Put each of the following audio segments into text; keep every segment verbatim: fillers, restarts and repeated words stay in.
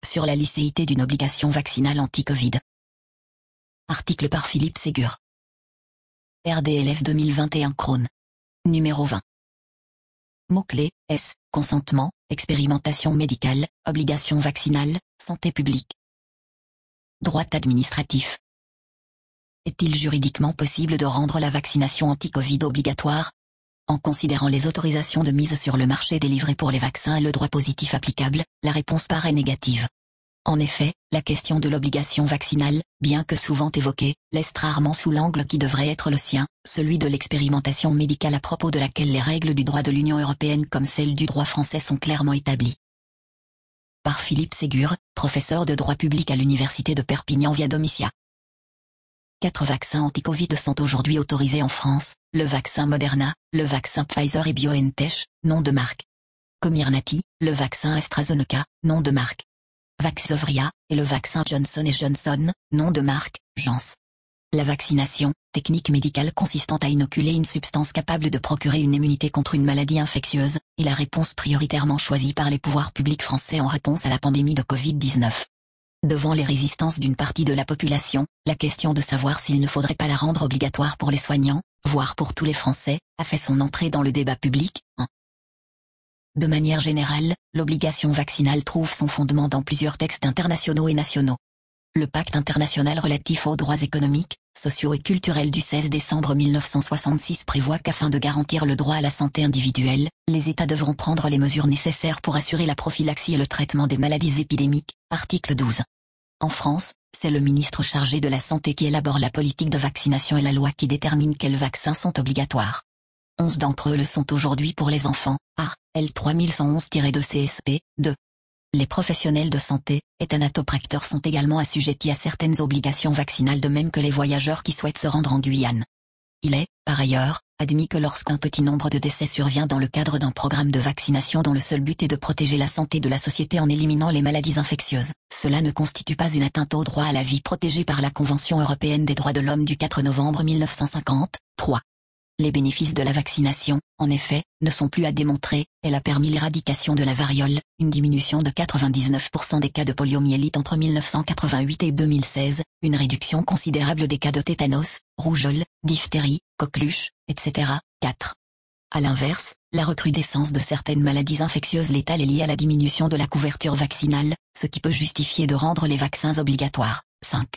sur la licéité d'une obligation vaccinale anti-Covid. Article par Philippe Ségur. R D L F deux mille vingt et un Crône. Numéro vingt. Mots-clés, S, consentement, expérimentation médicale, obligation vaccinale, santé publique. Droit administratif. Est-il juridiquement possible de rendre la vaccination anti-Covid obligatoire? En considérant les autorisations de mise sur le marché délivrées pour les vaccins et le droit positif applicable, la réponse paraît négative. En effet, la question de l'obligation vaccinale, bien que souvent évoquée, laisse rarement sous l'angle qui devrait être le sien, celui de l'expérimentation médicale à propos de laquelle les règles du droit de l'Union européenne comme celles du droit français sont clairement établies. Par Philippe Ségur, professeur de droit public à l'université de Perpignan via Domitia. Quatre vaccins anti-Covid sont aujourd'hui autorisés en France, le vaccin Moderna, le vaccin Pfizer et BioNTech, nom de marque. Comirnaty, le vaccin AstraZeneca, nom de marque. Vaxzevria, et le vaccin Johnson et Johnson, nom de marque, Janssen. La vaccination, technique médicale consistant à inoculer une substance capable de procurer une immunité contre une maladie infectieuse, est la réponse prioritairement choisie par les pouvoirs publics français en réponse à la pandémie de Covid dix-neuf. Devant les résistances d'une partie de la population, la question de savoir s'il ne faudrait pas la rendre obligatoire pour les soignants, voire pour tous les Français, a fait son entrée dans le débat public. De manière générale, l'obligation vaccinale trouve son fondement dans plusieurs textes internationaux et nationaux. Le Pacte international relatif aux droits économiques, sociaux et culturels du seize décembre mille neuf cent soixante-six prévoit qu'afin de garantir le droit à la santé individuelle, les États devront prendre les mesures nécessaires pour assurer la prophylaxie et le traitement des maladies épidémiques, article douze. En France, c'est le ministre chargé de la Santé qui élabore la politique de vaccination et la loi qui détermine quels vaccins sont obligatoires. Onze d'entre eux le sont aujourd'hui pour les enfants, A L trois mille cent onze tiret deux C S P, deux. Les professionnels de santé et thanatopracteurs sont également assujettis à certaines obligations vaccinales de même que les voyageurs qui souhaitent se rendre en Guyane. Il est, par ailleurs, admis que lorsqu'un petit nombre de décès survient dans le cadre d'un programme de vaccination dont le seul but est de protéger la santé de la société en éliminant les maladies infectieuses, cela ne constitue pas une atteinte au droit à la vie protégé par la Convention européenne des droits de l'homme du quatre novembre mille neuf cent cinquante, trois. Les bénéfices de la vaccination, en effet, ne sont plus à démontrer. Elle a permis l'éradication de la variole, une diminution de quatre-vingt-dix-neuf pour cent des cas de poliomyélite entre mille neuf cent quatre-vingt-huit et deux mille seize, une réduction considérable des cas de tétanos, rougeole, diphtérie, coqueluche, et cetera. quatre. À l'inverse, la recrudescence de certaines maladies infectieuses létales est liée à la diminution de la couverture vaccinale, ce qui peut justifier de rendre les vaccins obligatoires. cinq.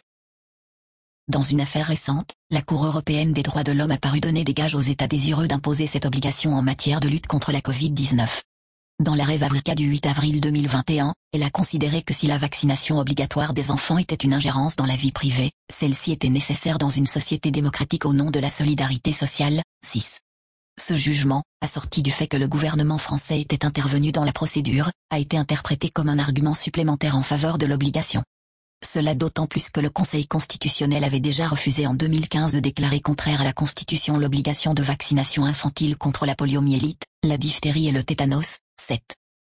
Dans une affaire récente, la Cour européenne des droits de l'homme a paru donner des gages aux États désireux d'imposer cette obligation en matière de lutte contre la Covid dix-neuf. Dans l'arrêt Vavrica du huit avril deux mille vingt et un, elle a considéré que si la vaccination obligatoire des enfants était une ingérence dans la vie privée, celle-ci était nécessaire dans une société démocratique au nom de la solidarité sociale. six. Ce jugement, assorti du fait que le gouvernement français était intervenu dans la procédure, a été interprété comme un argument supplémentaire en faveur de l'obligation. Cela d'autant plus que le Conseil constitutionnel avait déjà refusé en deux mille quinze de déclarer contraire à la Constitution l'obligation de vaccination infantile contre la poliomyélite, la diphtérie et le tétanos. sept.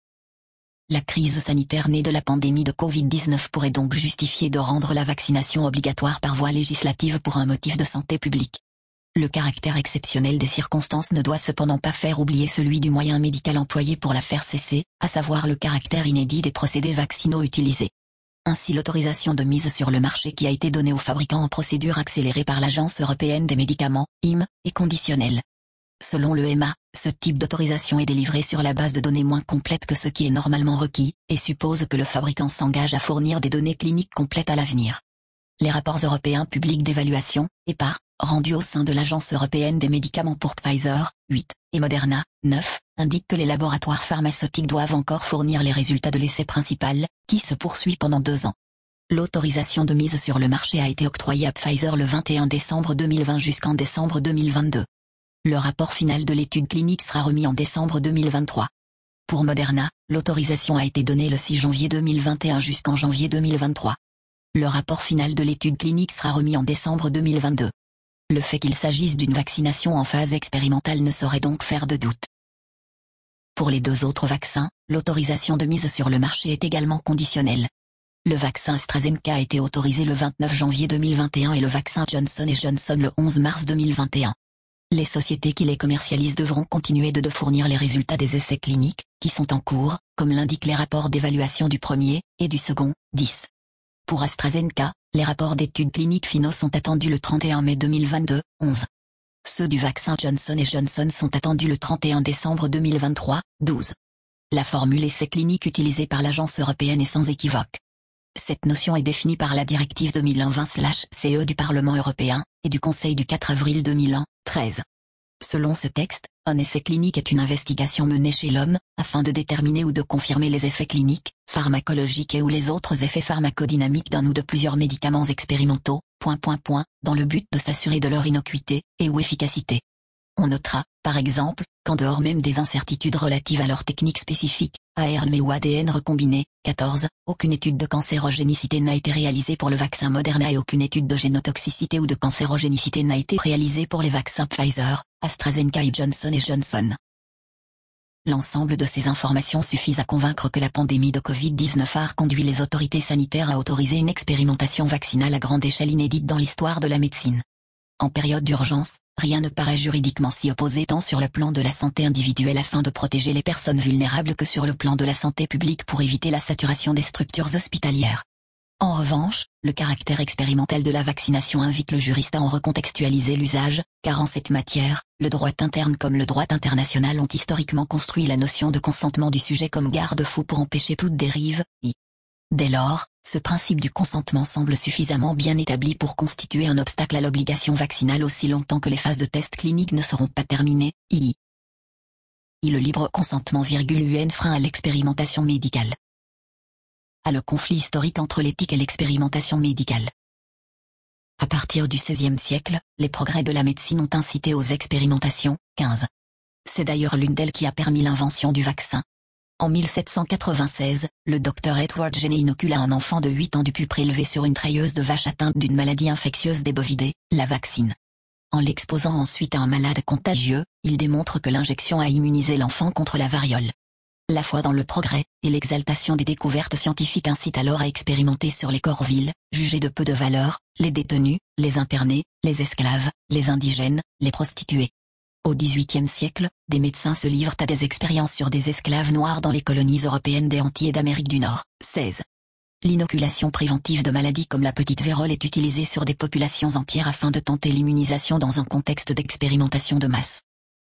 La crise sanitaire née de la pandémie de Covid dix-neuf pourrait donc justifier de rendre la vaccination obligatoire par voie législative pour un motif de santé publique. Le caractère exceptionnel des circonstances ne doit cependant pas faire oublier celui du moyen médical employé pour la faire cesser, à savoir le caractère inédit des procédés vaccinaux utilisés. Ainsi l'autorisation de mise sur le marché qui a été donnée aux fabricants en procédure accélérée par l'Agence européenne des médicaments, E M A, est conditionnelle. Selon l'E M A, ce type d'autorisation est délivré sur la base de données moins complètes que ce qui est normalement requis, et suppose que le fabricant s'engage à fournir des données cliniques complètes à l'avenir. Les rapports européens publics d'évaluation, E P A R, rendus au sein de l'Agence européenne des médicaments pour Pfizer, huit, et Moderna, neuf, indiquent que les laboratoires pharmaceutiques doivent encore fournir les résultats de l'essai principal, qui se poursuit pendant deux ans. L'autorisation de mise sur le marché a été octroyée à Pfizer le vingt et un décembre deux mille vingt jusqu'en décembre deux mille vingt-deux. Le rapport final de l'étude clinique sera remis en décembre deux mille vingt-trois. Pour Moderna, l'autorisation a été donnée le six janvier deux mille vingt et un jusqu'en janvier deux mille vingt-trois. Le rapport final de l'étude clinique sera remis en décembre deux mille vingt-deux. Le fait qu'il s'agisse d'une vaccination en phase expérimentale ne saurait donc faire de doute. Pour les deux autres vaccins, l'autorisation de mise sur le marché est également conditionnelle. Le vaccin AstraZeneca a été autorisé le vingt-neuf janvier deux mille vingt et un et le vaccin Johnson et Johnson le onze mars deux mille vingt et un. Les sociétés qui les commercialisent devront continuer de, de fournir les résultats des essais cliniques, qui sont en cours, comme l'indiquent les rapports d'évaluation du premier, et du second, dix. Pour AstraZeneca, les rapports d'études cliniques finaux sont attendus le trente et un mai deux mille vingt-deux, onze. Ceux du vaccin Johnson et Johnson sont attendus le trente et un décembre deux mille vingt-trois, douze. La formule essai clinique utilisée par l'agence européenne est sans équivoque. Cette notion est définie par la directive deux mille vingt C E du Parlement européen, et du Conseil du quatre avril deux mille un, treize. Selon ce texte, un essai clinique est une investigation menée chez l'homme, afin de déterminer ou de confirmer les effets cliniques, pharmacologiques et ou les autres effets pharmacodynamiques d'un ou de plusieurs médicaments expérimentaux, point point point, dans le but de s'assurer de leur innocuité, et ou efficacité. On notera, par exemple, qu'en dehors même des incertitudes relatives à leur technique spécifique, A R N ou A D N recombiné, quatorze, aucune étude de cancérogénicité n'a été réalisée pour le vaccin Moderna et aucune étude de génotoxicité ou de cancérogénicité n'a été réalisée pour les vaccins Pfizer, AstraZeneca et Johnson et Johnson. L'ensemble de ces informations suffisent à convaincre que la pandémie de covid dix-neuf a conduit les autorités sanitaires à autoriser une expérimentation vaccinale à grande échelle inédite dans l'histoire de la médecine. En période d'urgence, rien ne paraît juridiquement s'y opposer tant sur le plan de la santé individuelle afin de protéger les personnes vulnérables que sur le plan de la santé publique pour éviter la saturation des structures hospitalières. En revanche, le caractère expérimental de la vaccination invite le juriste à en recontextualiser l'usage, car en cette matière, le droit interne comme le droit international ont historiquement construit la notion de consentement du sujet comme garde-fou pour empêcher toute dérive, et dès lors, ce principe du consentement semble suffisamment bien établi pour constituer un obstacle à l'obligation vaccinale aussi longtemps que les phases de tests cliniques ne seront pas terminées. I. I. Le libre consentement, U N frein à l'expérimentation médicale. À le conflit historique entre l'éthique et l'expérimentation médicale. À partir du seizième siècle, les progrès de la médecine ont incité aux expérimentations, quinze. C'est d'ailleurs l'une d'elles qui a permis l'invention du vaccin. En mille sept cent quatre-vingt-seize, le docteur Edward Jenner inocula un enfant de huit ans du pu prélevé sur une treilleuse de vache atteinte d'une maladie infectieuse des bovidés, la vaccine. En l'exposant ensuite à un malade contagieux, il démontre que l'injection a immunisé l'enfant contre la variole. La foi dans le progrès, et l'exaltation des découvertes scientifiques incitent alors à expérimenter sur les corps vils, jugés de peu de valeur, les détenus, les internés, les esclaves, les indigènes, les prostituées. Au dix-huitième siècle, des médecins se livrent à des expériences sur des esclaves noirs dans les colonies européennes des Antilles et d'Amérique du Nord. seize. L'inoculation préventive de maladies comme la petite vérole est utilisée sur des populations entières afin de tenter l'immunisation dans un contexte d'expérimentation de masse.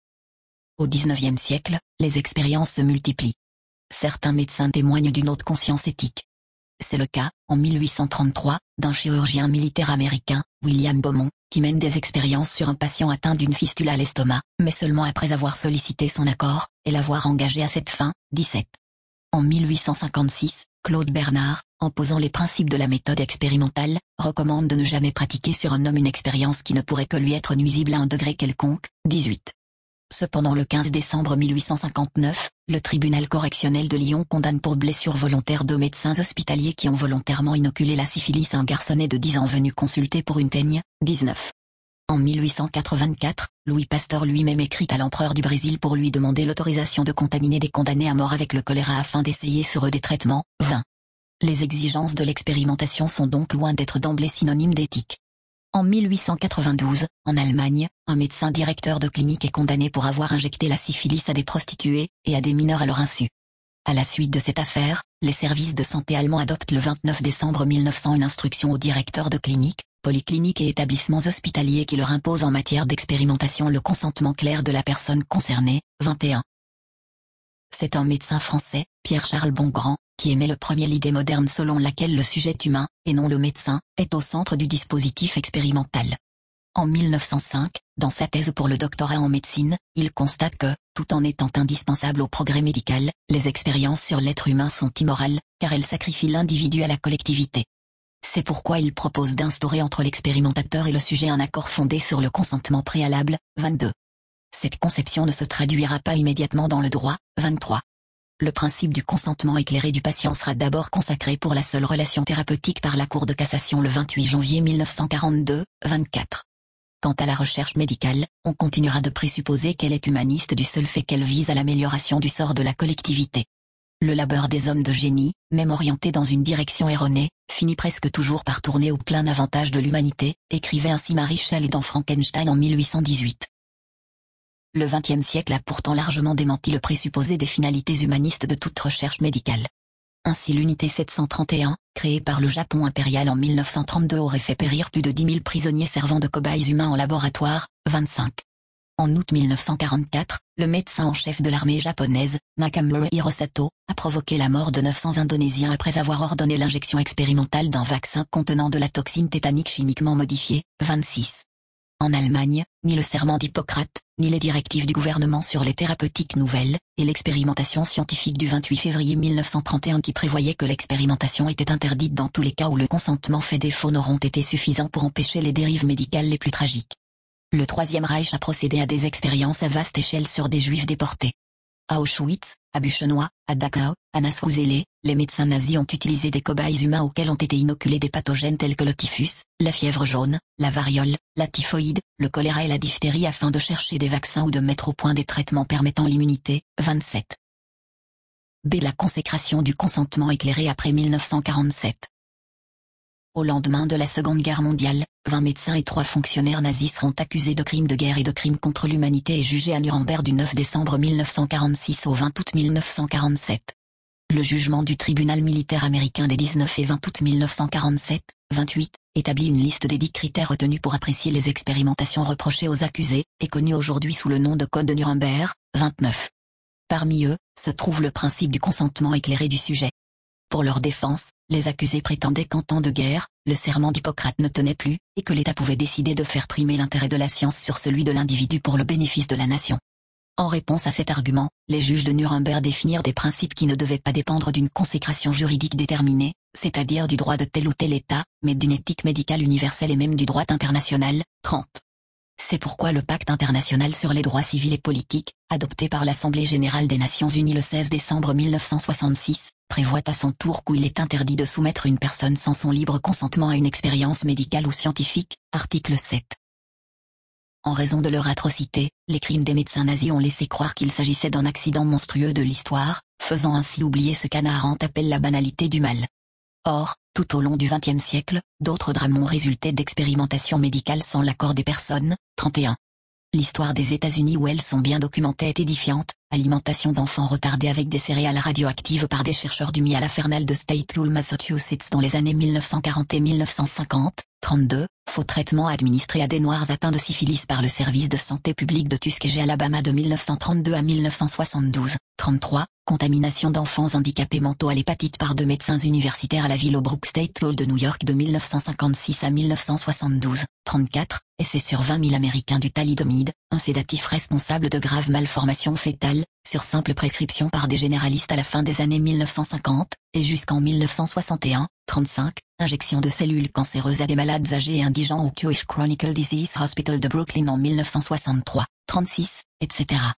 Au dix-neuvième siècle, les expériences se multiplient. Certains médecins témoignent d'une haute conscience éthique. C'est le cas, en mille huit cent trente-trois, d'un chirurgien militaire américain, William Beaumont, qui mène des expériences sur un patient atteint d'une fistule à l'estomac, mais seulement après avoir sollicité son accord, et l'avoir engagé à cette fin. dix-sept. En mille huit cent cinquante-six, Claude Bernard, en posant les principes de la méthode expérimentale, recommande de ne jamais pratiquer sur un homme une expérience qui ne pourrait que lui être nuisible à un degré quelconque. dix-huit. Cependant le quinze décembre mille huit cent cinquante-neuf, le tribunal correctionnel de Lyon condamne pour blessure volontaire deux médecins hospitaliers qui ont volontairement inoculé la syphilis à un garçonnet de dix ans venu consulter pour une teigne. dix-neuf. En mille huit cent quatre-vingt-quatre, Louis Pasteur lui-même écrit à l'empereur du Brésil pour lui demander l'autorisation de contaminer des condamnés à mort avec le choléra afin d'essayer sur eux des traitements. vingt. Les exigences de l'expérimentation sont donc loin d'être d'emblée synonymes d'éthique. En mille huit cent quatre-vingt-douze, en Allemagne, un médecin directeur de clinique est condamné pour avoir injecté la syphilis à des prostituées, et à des mineurs à leur insu. À la suite de cette affaire, les services de santé allemands adoptent le vingt-neuf décembre mille neuf cents une instruction aux directeurs de cliniques, polycliniques et établissements hospitaliers qui leur impose en matière d'expérimentation le consentement clair de la personne concernée. vingt et un. C'est un médecin français, Pierre-Charles Bongrand, qui émet le premier l'idée moderne selon laquelle le sujet humain, et non le médecin, est au centre du dispositif expérimental. En mille neuf cent cinq, dans sa thèse pour le doctorat en médecine, il constate que, tout en étant indispensables au progrès médical, les expériences sur l'être humain sont immorales, car elles sacrifient l'individu à la collectivité. C'est pourquoi il propose d'instaurer entre l'expérimentateur et le sujet un accord fondé sur le consentement préalable. vingt-deux. Cette conception ne se traduira pas immédiatement dans le droit. vingt-trois. Le principe du consentement éclairé du patient sera d'abord consacré pour la seule relation thérapeutique par la Cour de cassation le vingt-huit janvier mille neuf cent quarante-deux. vingt-quatre. Quant à la recherche médicale, on continuera de présupposer qu'elle est humaniste du seul fait qu'elle vise à l'amélioration du sort de la collectivité. Le labeur des hommes de génie, même orienté dans une direction erronée, finit presque toujours par tourner au plein avantage de l'humanité, écrivait ainsi Mary Shelley dans Frankenstein en mille huit cent dix-huit. le vingtième siècle a pourtant largement démenti le présupposé des finalités humanistes de toute recherche médicale. Ainsi l'unité sept cent trente et un, créée par le Japon impérial en mille neuf cent trente-deux aurait fait périr plus de dix mille prisonniers servant de cobayes humains en laboratoire, vingt-cinq. En août mille neuf cent quarante-quatre, le médecin en chef de l'armée japonaise, Nakamura Hirosato, a provoqué la mort de neuf cents Indonésiens après avoir ordonné l'injection expérimentale d'un vaccin contenant de la toxine tétanique chimiquement modifiée, vingt-six. En Allemagne, ni le serment d'Hippocrate, ni les directives du gouvernement sur les thérapeutiques nouvelles, et l'expérimentation scientifique du vingt-huit février mille neuf cent trente et un qui prévoyait que l'expérimentation était interdite dans tous les cas où le consentement fait défaut n'auront été suffisants pour empêcher les dérives médicales les plus tragiques. Le Troisième Reich a procédé à des expériences à vaste échelle sur des juifs déportés. À Auschwitz, à Buchenwald, à Dachau, à Nassau-Zélé, les médecins nazis ont utilisé des cobayes humains auxquels ont été inoculés des pathogènes tels que le typhus, la fièvre jaune, la variole, la typhoïde, le choléra et la diphtérie afin de chercher des vaccins ou de mettre au point des traitements permettant l'immunité, vingt-sept. B. La consécration du consentement éclairé après mille neuf cent quarante-sept. Au lendemain de la Seconde Guerre mondiale, vingt médecins et trois fonctionnaires nazis seront accusés de crimes de guerre et de crimes contre l'humanité et jugés à Nuremberg du neuf décembre mille neuf cent quarante-six au vingt août mille neuf cent quarante-sept. Le jugement du tribunal militaire américain des dix-neuf et vingt août mille neuf cent quarante-sept, vingt-huit, établit une liste des dix critères retenus pour apprécier les expérimentations reprochées aux accusés, et connues aujourd'hui sous le nom de Code de Nuremberg, vingt-neuf. Parmi eux, se trouve le principe du consentement éclairé du sujet. Pour leur défense, les accusés prétendaient qu'en temps de guerre, le serment d'Hippocrate ne tenait plus, et que l'État pouvait décider de faire primer l'intérêt de la science sur celui de l'individu pour le bénéfice de la nation. En réponse à cet argument, les juges de Nuremberg définirent des principes qui ne devaient pas dépendre d'une consécration juridique déterminée, c'est-à-dire du droit de tel ou tel État, mais d'une éthique médicale universelle et même du droit international, trente. C'est pourquoi le Pacte international sur les droits civils et politiques, adopté par l'Assemblée générale des Nations unies le seize décembre mille neuf cent soixante-six, prévoit à son tour qu'il est interdit de soumettre une personne sans son libre consentement à une expérience médicale ou scientifique, article sept. En raison de leur atrocité, les crimes des médecins nazis ont laissé croire qu'il s'agissait d'un accident monstrueux de l'histoire, faisant ainsi oublier ce qu'Hannah Arendt appelle la banalité du mal. Or, tout au long du vingtième siècle, d'autres drames ont résulté d'expérimentations médicales sans l'accord des personnes, trente et un. L'histoire des États-Unis où elles sont bien documentées est édifiante, alimentation d'enfants retardés avec des céréales radioactives par des chercheurs du Miala-Fernald de Statesville, Massachusetts dans les années mille neuf cent quarante et mille neuf cent cinquante, trente-deux, faux traitements administrés à des Noirs atteints de syphilis par le service de santé publique de Tuskegee, Alabama de mille neuf cent trente-deux à mille neuf cent soixante-douze, trente-trois, contamination d'enfants handicapés mentaux à l'hépatite par deux médecins universitaires à la Willowbrook State Hall de New York de mille neuf cent cinquante-six à mille neuf cent soixante-douze, trente-quatre, essais sur vingt mille Américains du thalidomide, un sédatif responsable de graves malformations fétales, sur simple prescription par des généralistes à la fin des années mille neuf cent cinquante, et jusqu'en mille neuf cent soixante et un, trente-cinq, injection de cellules cancéreuses à des malades âgés et indigents au Jewish Chronicle Disease Hospital de Brooklyn en mille neuf cent soixante-trois, trente-six, et cetera.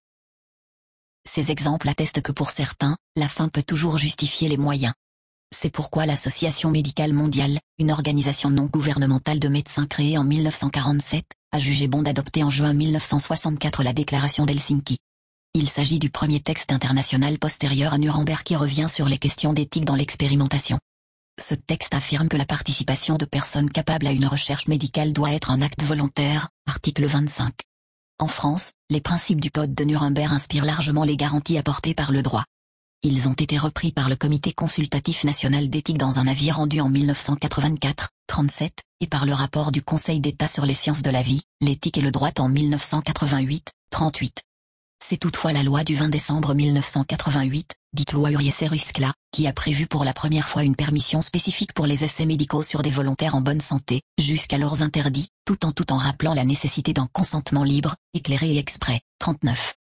Ces exemples attestent que pour certains, la fin peut toujours justifier les moyens. C'est pourquoi l'Association médicale mondiale, une organisation non gouvernementale de médecins créée en mille neuf cent quarante-sept, a jugé bon d'adopter en juin mille neuf cent soixante-quatre la déclaration d'Helsinki. Il s'agit du premier texte international postérieur à Nuremberg qui revient sur les questions d'éthique dans l'expérimentation. Ce texte affirme que la participation de personnes capables à une recherche médicale doit être un acte volontaire, article vingt-cinq. En France, les principes du Code de Nuremberg inspirent largement les garanties apportées par le droit. Ils ont été repris par le Comité consultatif national d'éthique dans un avis rendu en mille neuf cent quatre-vingt-quatre, trente-sept, et par le rapport du Conseil d'État sur les sciences de la vie, l'éthique et le droit en mille neuf cent quatre-vingt-huit, trente-huit. C'est toutefois la loi du vingt décembre mille neuf cent quatre-vingt-huit, dite loi Urié-Seruskla, qui a prévu pour la première fois une permission spécifique pour les essais médicaux sur des volontaires en bonne santé, jusqu'alors interdits, tout en tout en rappelant la nécessité d'un consentement libre, éclairé et exprès, trente-neuf.